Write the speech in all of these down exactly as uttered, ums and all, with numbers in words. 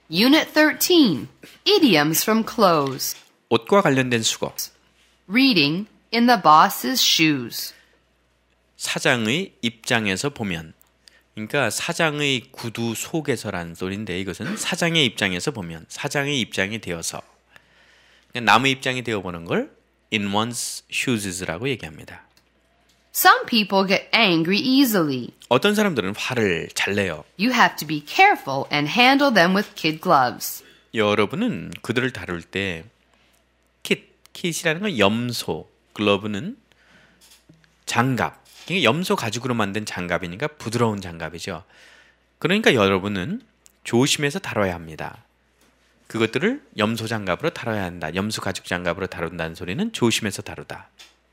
Unit thirteen, Idioms from Clothes. 옷과 관련된 수거. Reading in the boss's shoes. 사장의 입장에서 보면. 그러니까 사장의 구두 속에서라는 소리인데 이것은 사장의 입장에서 보면, 사장의 입장이 되어서. 남의 입장이 되어보는 걸 in one's shoes라고 얘기합니다. Some people get angry easily. 어떤 사람들은 화를 잘 내요. You have to be careful and handle them with kid gloves. 여러분은 그들을 다룰 때 킷, 킷이라는 건 염소, 글러브는 장갑. 이게 염소 가죽으로 만든 장갑이니까 부드러운 장갑이죠. 그러니까 여러분은 조심해서 다뤄야 합니다. 그것들을 염소 장갑으로 다뤄야 한다. 염소 가죽 장갑으로 다룬다는 소리는 조심해서 다루다.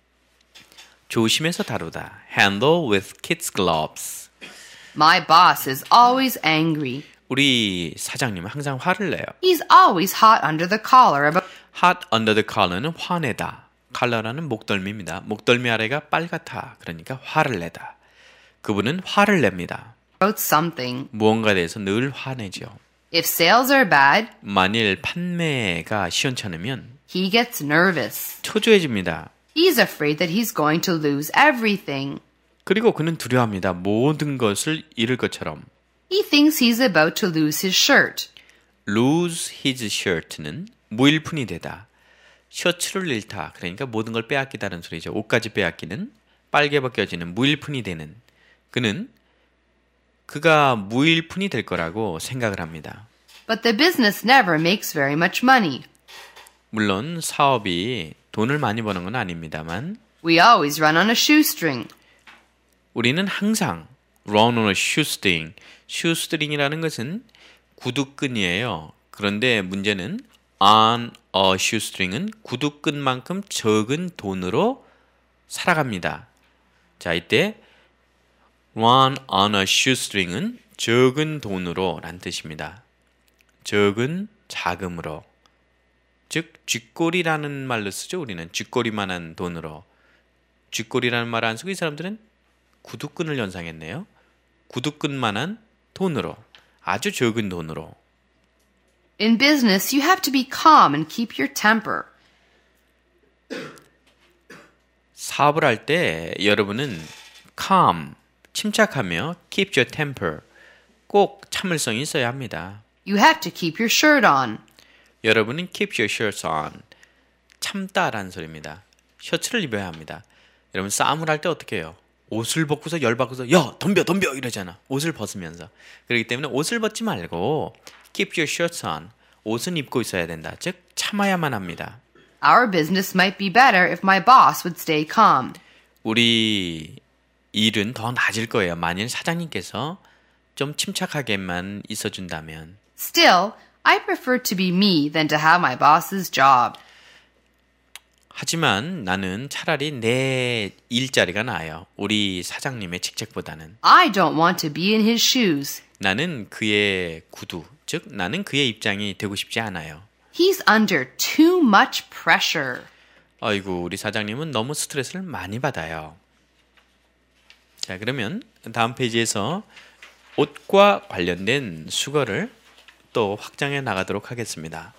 조심해서 다루다. Handle with kids gloves. My boss is always angry. 우리 사장님은 항상 화를 내요. He's always hot under the collar about Hot under the collar는 화내다. 칼라라는 목덜미입니다. 목덜미 아래가 빨갛다. 그러니까 화를 내다. 그분은 화를 냅니다. something. 무언가에 대해서 늘 화내죠. If sales are bad, 만일 판매가 시원찮으면 he gets nervous. 초조해집니다. He's afraid that he's going to lose everything. 그리고 그는 두려워합니다. 모든 것을 잃을 것처럼. He thinks he's about to lose his shirt. Lose his shirt는 무일푼이 되다. 셔츠를 잃다. 그러니까 모든 걸 빼앗기다는 소리죠. 옷까지 빼앗기는, 빨개 벗겨지는, 무일푼이 되는. 그는 그가 무일푼이 될 거라고 생각을 합니다. But the business never makes very much money. 물론 사업이 돈을 많이 버는 건 아닙니다만 We always run on a shoestring. 우리는 항상 run on a shoestring. shoestring이라는 것은 구두끈이에요. 그런데 문제는 on a shoestring은 구두끈만큼 적은 돈으로 살아갑니다. 자, 이때 run on a shoestring은 적은 돈으로 라는 뜻입니다. 적은 자금으로. 즉 쥐꼬리라는 말로 쓰죠. 우리는 쥐꼬리만한 돈으로. 쥐꼬리라는 말 안 쓰고 이 사람들은 구두끈을 연상했네요. 구두끈만한 돈으로. 아주 적은 돈으로. In business, you have to be calm and keep your temper. 사업을 할 때 여러분은 calm, 침착하며 keep your temper, 꼭 참을성이 있어야 합니다. You have to keep your shirt on. 여러분은 keep your shirts on, 참다라는 소리입니다. 셔츠를 입어야 합니다. 여러분 싸움을 할 때 어떻게 해요? 옷을 벗고서 열받고서 야 덤벼 덤벼 이러잖아. 옷을 벗으면서. 그렇기 때문에 옷을 벗지 말고 keep your shirts on, 옷은 입고 있어야 된다. 즉 참아야만 합니다. Our business might be better if my boss would stay calm. 우리 일은 더 나아질 거예요. 만일 사장님께서 좀 침착하게만 있어준다면. Still, I prefer to be me than to have my boss's job. 하지만 나는 차라리 내 일자리가 나아요. 우리 사장님의 직책보다는. I don't want to be in his shoes. 나는 그의 구두, 즉 나는 그의 입장이 되고 싶지 않아요. He's under too much pressure. 아이고, 우리 사장님은 너무 스트레스를 많이 받아요. 자, 그러면 다음 페이지에서 옷과 관련된 수거를 또 확장해 나가도록 하겠습니다.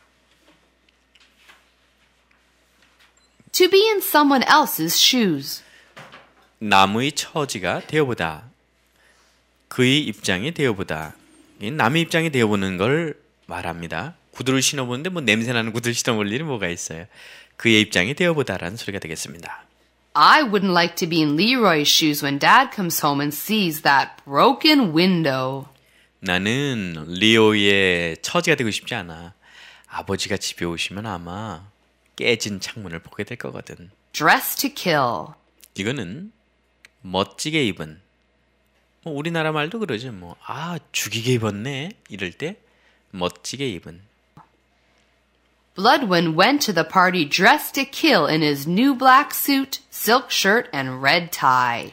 To be in someone else's shoes. 남의 처지가 되어보다. 그의 입장이 되어보다. 남의 입장이 되어보는 걸 말합니다. 구두를 신어보는데 뭐 냄새나는 구두를 신어볼 일이 뭐가 있어요. 그의 입장이 되어보다라는 소리가 되겠습니다. I wouldn't like to be in Leroy's shoes when Dad comes home and sees that broken window. 나는 리오의 처지가 되고 싶지 않아. 아버지가 집에 오시면 아마 깨진 창문을 보게 될 거거든. Dress to kill. 이거는 멋지게 입은. 뭐 우리나라 말도 그러죠. 뭐 아 죽이게 입었네 이럴 때 멋지게 입은. Bloodwin went to the party dressed to kill in his new black suit, silk shirt, and red tie.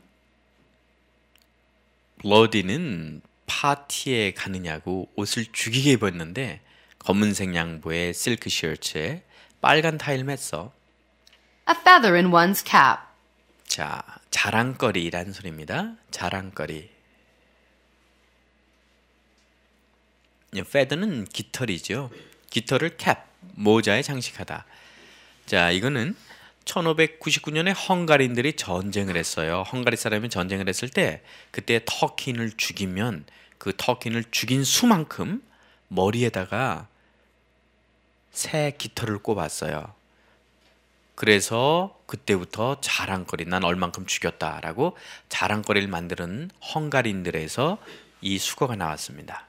블러디는 파티에 가느냐고 옷을 죽이게 입었는데 검은색 양보에 실크 셔츠에 빨간 타이를 맸어. A feather in one's cap. 자, 자랑거리라는 소리입니다. 자랑거리. feather는 깃털이죠. 깃털을 cap, 모자에 장식하다. 자, 이거는 천오백구십구 년에 헝가리인들이 전쟁을 했어요. 헝가리 사람이 전쟁을 했을 때 그때 터키인을 죽이면 그 터키인을 죽인 수만큼 머리에다가 새 깃털을 꼽았어요. 그래서 그때부터 자랑거리, 난 얼만큼 죽였다라고 자랑거리를 만드는 헝가리인들에서 이 수거가 나왔습니다.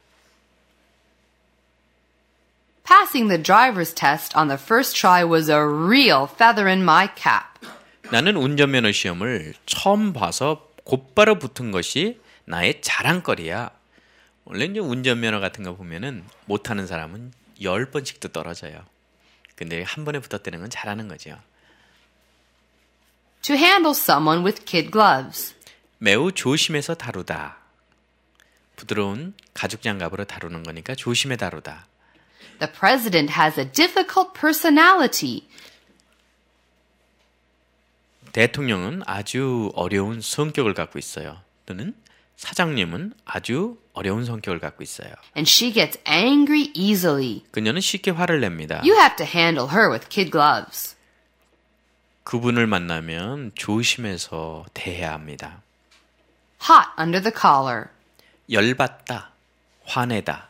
Passing the driver's test on the first try was a real feather in my cap. 나는 운전면허 시험을 처음 봐서 곧바로 붙은 것이 나의 자랑거리야. 원래 이제 운전면허 같은 거 보면은 못하는 사람은 열 번씩도 떨어져요. 근데 한 번에 붙었다는 건 잘하는 거죠. To handle someone with kid gloves. 매우 조심해서 다루다. 부드러운 가죽 장갑으로 다루는 거니까 조심해 다루다. The president has a difficult personality. 대통령은 아주 어려운 성격을 갖고 있어요. 또는 사장님은 아주 어려운 성격을 갖고 있어요. And she gets angry easily. 그녀는 쉽게 화를 냅니다. You have to handle her with kid gloves. 그분을 만나면 조심해서 대해야 합니다. Hot under the collar. 열받다, 화내다.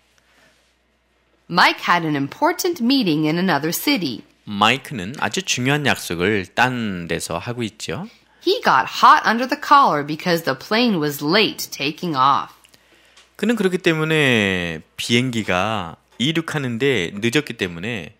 Mike had an important meeting in another city. 마이크는 아주 중요한 약속을 딴 데서 하고 있죠. He got hot under the collar because the plane was late taking off. 그는 그렇기 때문에 비행기가 이륙하는데 늦었기 때문에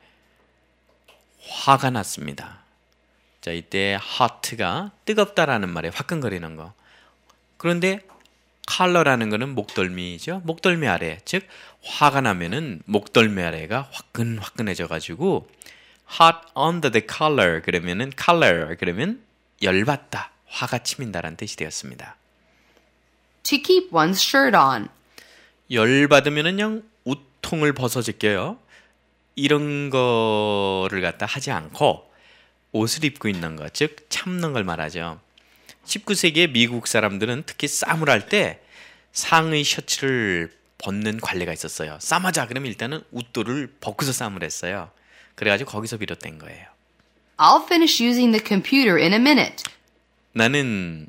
화가 났습니다. 자, 이때 hot가 뜨겁다라는 말에 화끈거리는 거. 그런데 collar라는 거는 목덜미죠. 목덜미 아래, 즉 화가 나면은 목덜미 아래가 화끈화끈해져 가지고 hot under the collar 그러면은 collar 그러면 열받다, 화가 치민다라는 뜻이 되었습니다. To keep one's shirt on. 열받으면은 그냥 우통을 벗어 제껴요. 이런 거를 갖다 하지 않고 옷을 입고 있는 것, 즉 참는 걸 말하죠. 십구 세기의 미국 사람들은 특히 쌈을 할 때 상의 셔츠를 벗는 관례가 있었어요. 쌈하자 그러면 일단은 웃도를 벗고서 쌈을 했어요. 그래가지고 거기서 비롯된 거예요. I'll finish using the computer in a minute. 나는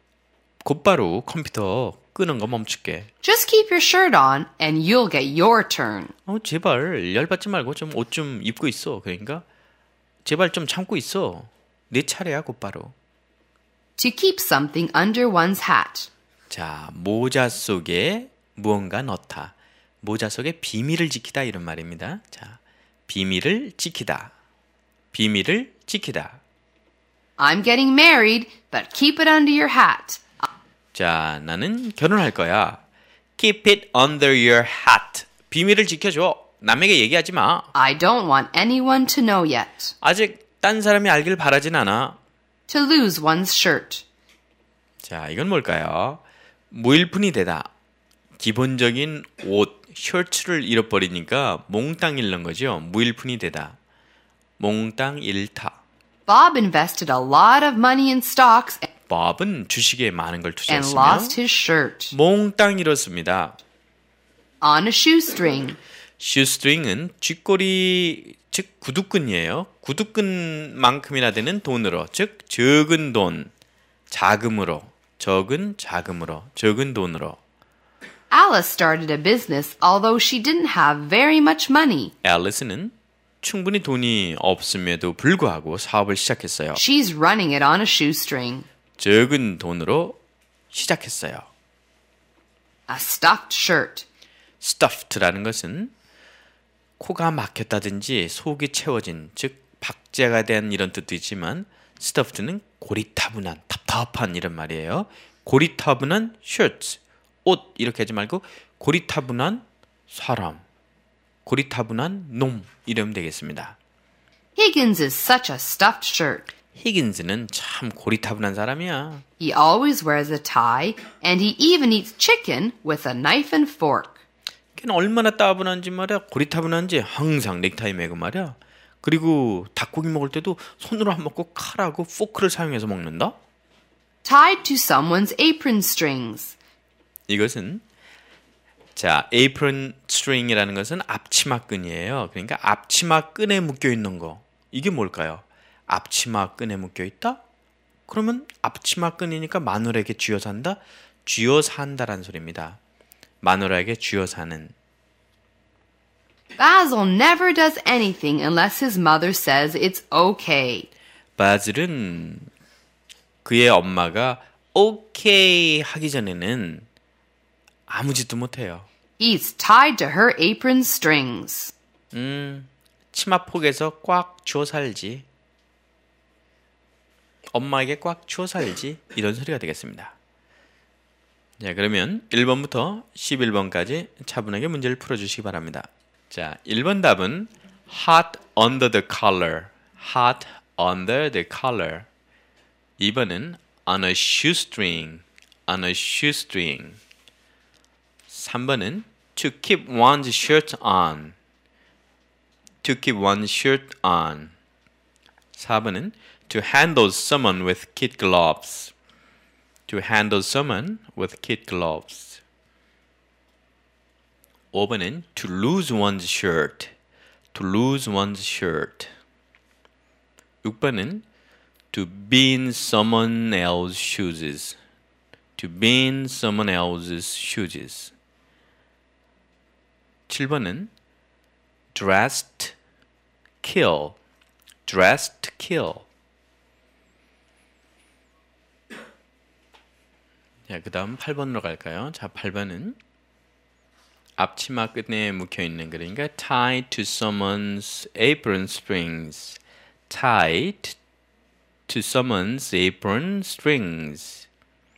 곧바로 컴퓨터 끄는 거 멈출게. Just keep your shirt on and you'll get your turn. 어, 제발 열받지 말고 좀 옷 좀 입고 있어. 그러니까 제발 좀 참고 있어. 내 차례야 곧바로. To keep something under one's hat. 자, 모자 속에 무언가 넣다. 모자 속에 비밀을 지키다 이런 말입니다. 자, 비밀을 지키다. 비밀을 지키다. I'm getting married, but keep it under your hat. 자, 나는 결혼할 거야. Keep it under your hat. 비밀을 지켜줘. 남에게 얘기하지 마. I don't want anyone to know yet. 아직 딴 사람이 알길 바라진 않아. To lose one's shirt. 자, 이건 뭘까요? 무일푼이 되다. 기본적인 옷, 셔츠를 잃어버리니까 몽땅 잃는 거죠. 무일푼이 되다. 몽땅 잃다. Bob invested a lot of money in stocks 밥은 주식에 많은 걸 and 투자했으며 lost his shirt. 몽땅 잃었습니다. On a shoestring. 슈스트링은 쥐꼬리, 즉 구두끈이에요. 구두끈만큼이나 되는 돈으로, 즉 적은 돈, 자금으로, 적은 자금으로, 적은 돈으로. Alice started a business although she didn't have very much money. 앨리스는 충분히 돈이 없음에도 불구하고 사업을 시작했어요. She's running it on a shoestring. 적은 돈으로 시작했어요. A stuffed shirt. stuffed라는 것은 코가 막혔다든지 속이 채워진, 즉 박제가 된 이런 뜻도 있지만 stuffed는 고리타분한, 답답한 이런 말이에요. 고리타분한 shirt, 옷 이렇게 하지 말고 고리타분한 사람, 고리타분한 놈 이러면 되겠습니다. Higgins is such a stuffed shirt. 히긴즈는 참 고리타분한 사람이야. He always wears a tie and he even eats chicken with a knife and fork. 걔는 얼마나 따분한지 말이야. 고리타분한지 항상 넥타이 매고 말이야. 그리고 닭고기 먹을 때도 손으로 안 먹고 칼하고 포크를 사용해서 먹는다. Tied to someone's apron strings. 이것은 자, apron string이라는 것은 앞치마끈이에요. 그러니까 앞치마 끈에 묶여 있는 거. 이게 뭘까요? 앞치마 끈에 묶여 있다? 그러면 앞치마 끈이니까 마누라에게 쥐어 산다? 쥐어 산다라는 소리입니다. 마누라에게 쥐어 사는. Basil never does anything unless his mother says it's okay. 바질은 그의 엄마가 오케이 하기 전에는 아무 짓도 못해요. He's tied to her apron strings. 음, 치마폭에서 꽉 쥐어 살지. 엄마에게 꽉 쥐어 살지. 이런 소리가 되겠습니다. 자, 그러면 일 번부터 십일 번까지 차분하게 문제를 풀어주시기 바랍니다. 자, 일 번 답은 hot under the collar. hot under the collar. 이 번은 on a shoestring. on a shoestring. 삼 번은 to keep one's shirt on. to keep one's shirt on. 사 번은 to handle someone with kid gloves. to handle someone with kid gloves. 오 번은 to lose one's shirt. to lose one's shirt. 육 번은 to be in someone else's shoes. to be in someone else's shoes. 칠 번은 dressed kill. dressed kill. 자, 그 다음 팔 번으로 갈까요? 자, 팔 번은 앞치마 끝에 묶여있는 그러니까 tied to someone's apron strings. tied to someone's apron strings.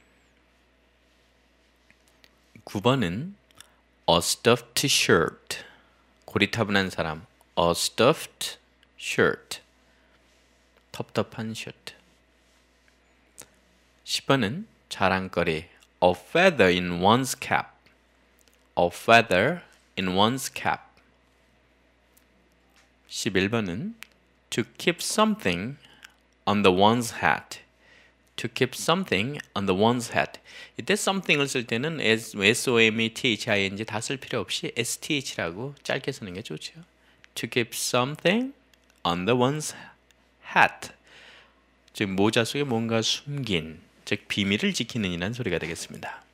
구 번은 a stuffed shirt. 고리타분한 사람. a stuffed shirt. 텁텁한 셔츠. 십 번은 자랑거리. a feather in one's cap. a feather in one's cap. 십일 번은 to keep something under one's hat. to keep something under one's hat. 이때 something을 쓸 때는 S-O-M-E, T-H-I-N-G 다 쓸 필요 없이 에스 티 에이치라고 짧게 쓰는 게 좋죠. to keep something under one's hat. 즉 모자 속에 뭔가 숨긴, 즉 비밀을 지키는 이란 소리가 되겠습니다.